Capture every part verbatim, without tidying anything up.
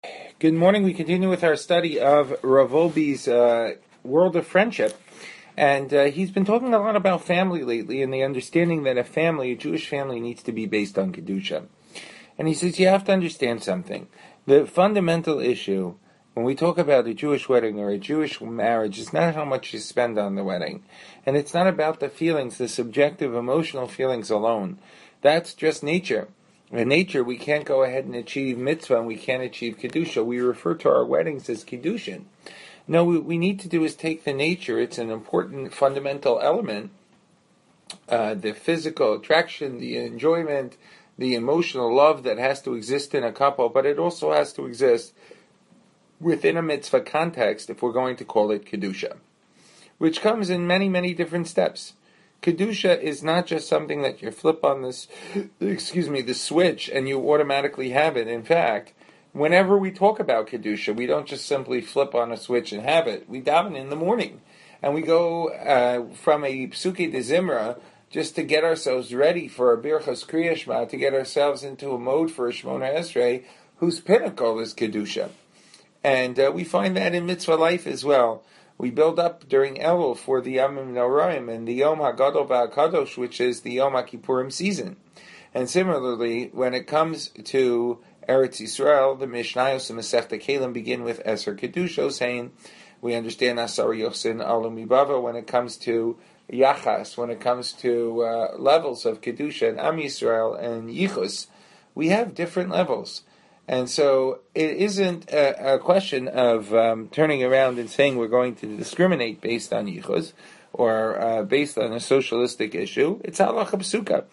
Good morning. We continue with our study of Rav Wolbe's uh, World of Friendship. And uh, he's been talking a lot about family lately and the understanding that a family, a Jewish family, needs to be based on Kedusha. And he says you have to understand something. The fundamental issue when we talk about a Jewish wedding or a Jewish marriage is not how much you spend on the wedding. And it's not about the feelings, the subjective, emotional feelings alone. That's just nature. In nature, we can't go ahead and achieve mitzvah and we can't achieve kedusha. We refer to our weddings as kedushin. No, what we need to do is take the nature. It's an important fundamental element. Uh, the physical attraction, the enjoyment, the emotional love that has to exist in a couple, but it also has to exist within a mitzvah context if we're going to call it kedusha, which comes in many, many different steps. Kedusha is not just something that you flip on this, excuse me, the switch and you automatically have it. In fact, whenever we talk about Kedusha, we don't just simply flip on a switch and have it. We daven in the morning. And we go uh, from a Psuke de Zimra just to get ourselves ready for a Birchas Kriya Shema, to get ourselves into a mode for a Shemona Esrei, whose pinnacle is Kedusha. And uh, we find that in mitzvah life as well. We build up during Elul for the Yamim Noraim and the Yom HaGadol VaHaKadosh, which is the Yom HaKippurim season. And similarly, when it comes to Eretz Yisrael, the Mishnayos and Masechta Kelim begin with Eser Kedusha, saying we understand Asar Yochsin Alum Mibava when it comes to Yachas, when it comes to uh, levels of Kedusha and Am Yisrael and Yichus. We have different levels. And so it isn't a, a question of um, turning around and saying we're going to discriminate based on yichus or uh, based on a socialistic issue. It's halacha psuka.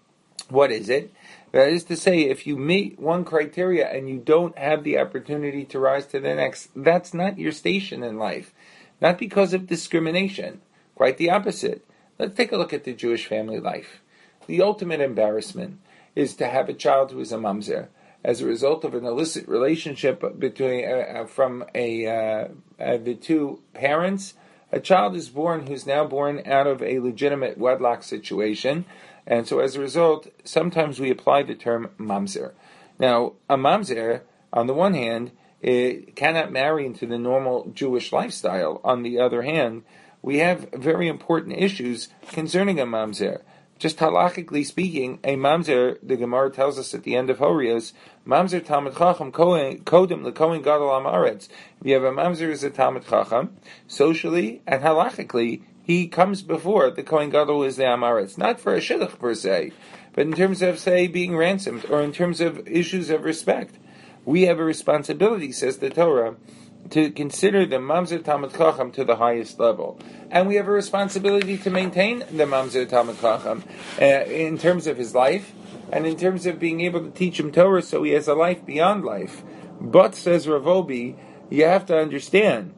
What is it? That is to say, if you meet one criteria and you don't have the opportunity to rise to the next, that's not your station in life. Not because of discrimination. Quite the opposite. Let's take a look at the Jewish family life. The ultimate embarrassment is to have a child who is a mamzer as a result of an illicit relationship between uh, from a uh, uh, the two parents. A child is born who's now born out of a legitimate wedlock situation, and so as a result, sometimes we apply the term mamzer. Now, a mamzer, on the one hand, it cannot marry into the normal Jewish lifestyle. On the other hand, we have very important issues concerning a mamzer. Just halachically speaking, a mamzer, the Gemara tells us at the end of Horios, mamzer Talmid Chacham kodem lekohen gadol amaretz. If you have a mamzer who's a Talmid Chacham, socially and halachically, he comes before the Kohen Gadol is the amaretz. Not for a shidduch per se, but in terms of, say, being ransomed, or in terms of issues of respect. We have a responsibility, says the Torah, to consider the Mamzer Talmid Chacham to the highest level. And we have a responsibility to maintain the Mamzer Talmid Chacham uh, in terms of his life, and in terms of being able to teach him Torah so he has a life beyond life. But, says Rav Wolbe, you have to understand,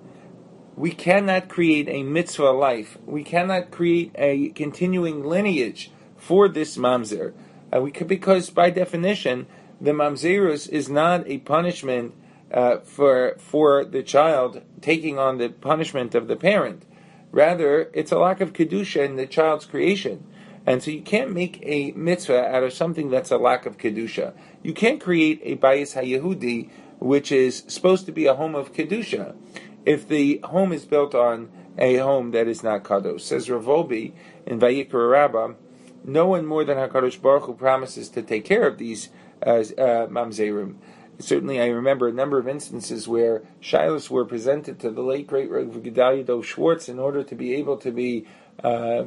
we cannot create a mitzvah life. We cannot create a continuing lineage for this Mamzer. Uh, we could, because by definition, the Mamzerus is not a punishment Uh, for for the child taking on the punishment of the parent. Rather, it's a lack of kedusha in the child's creation. And so you can't make a mitzvah out of something that's a lack of kedusha. You can't create a bayis hayehudi, which is supposed to be a home of kedusha, if the home is built on a home that is not kadosh. Says Rav Wolbe in Vayikra Rabbah, no one more than HaKadosh Baruch Hu promises to take care of these uh, uh, mamzerim. Certainly, I remember a number of instances where shilas were presented to the late great Rav Gedalia Dov Schwartz in order to be able to be uh,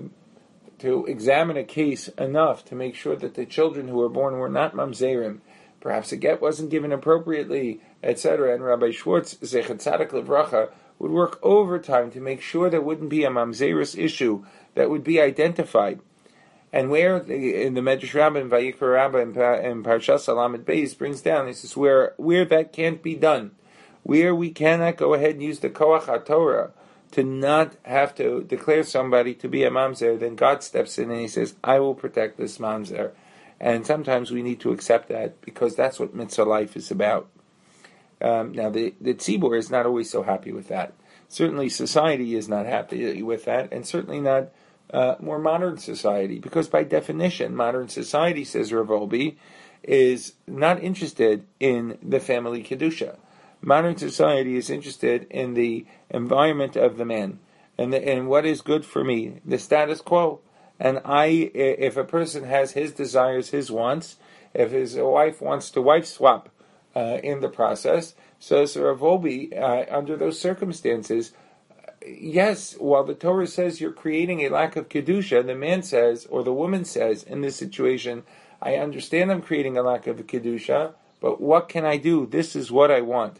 to examine a case enough to make sure that the children who were born were not mamzerim. Perhaps a get wasn't given appropriately, et cetera. And Rabbi Schwartz, Zechat Tzadik Livracha, would work overtime to make sure there wouldn't be a mamzerus issue that would be identified. And where in the Medrash Rabbah and Vayikra Rabbah and Parshas Lamed Beis brings down, this is where where that can't be done, where we cannot go ahead and use the Koach HaTorah to not have to declare somebody to be a mamzer, then God steps in and He says, "I will protect this mamzer." And sometimes we need to accept that because that's what mitzvah life is about. Um, now, the the tzibur is not always so happy with that. Certainly, society is not happy with that, and certainly not. Uh, more modern society, because by definition, modern society, says Rav Wolbe, is not interested in the family kedusha. Modern society is interested in the environment of the man and the, and what is good for me, the status quo. And I, if a person has his desires, his wants, if his wife wants to wife swap uh, in the process, so so Rav Wolbe, uh, under those circumstances, yes, while the Torah says you're creating a lack of kedusha, the man says, or the woman says, in this situation, I understand I'm creating a lack of kedusha, but what can I do? This is what I want.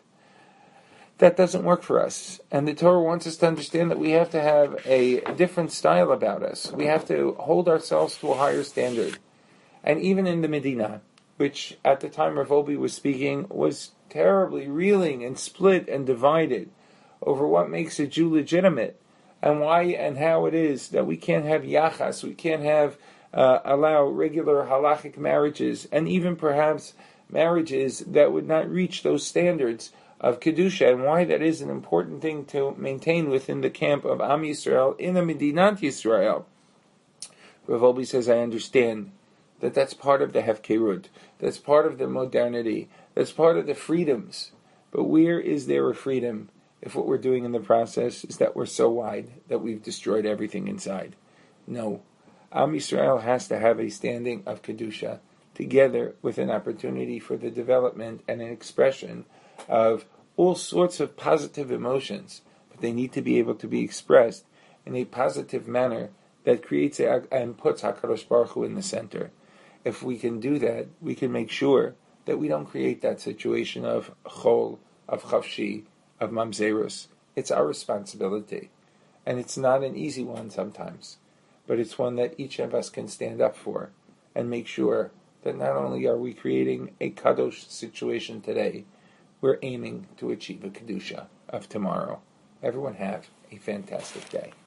That doesn't work for us. And the Torah wants us to understand that we have to have a different style about us. We have to hold ourselves to a higher standard. And even in the Medina, which at the time Rav Wolbe was speaking, was terribly reeling and split and divided over what makes a Jew legitimate and why and how it is that we can't have yachas, we can't have uh, allow regular halachic marriages, and even perhaps marriages that would not reach those standards of Kedusha, and why that is an important thing to maintain within the camp of Am Yisrael in a Medinat Yisrael. Rav Wolbe says, I understand that that's part of the Hefkerut, that's part of the modernity, that's part of the freedoms. But where is there a freedom if what we're doing in the process is that we're so wide that we've destroyed everything inside? No. Am Yisrael has to have a standing of Kedusha, together with an opportunity for the development and an expression of all sorts of positive emotions, but they need to be able to be expressed in a positive manner that creates a, and puts HaKadosh Baruch Hu in the center. If we can do that, we can make sure that we don't create that situation of chol, of chavshi, of mamzerus. It's our responsibility. And it's not an easy one sometimes, but it's one that each of us can stand up for and make sure that not only are we creating a kadosh situation today, we're aiming to achieve a kedusha of tomorrow. Everyone have a fantastic day.